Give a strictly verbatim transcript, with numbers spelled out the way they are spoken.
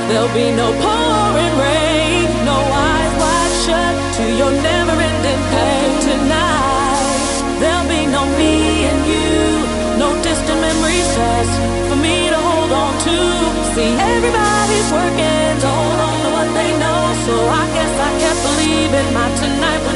There'll be no pouring rain, no eyes wide shut to your never-ending pain tonight. There'll be no me and you, no distant memories just for me to hold on to. See, everybody's working to hold on to what they know, so I guess I kept believing my tonight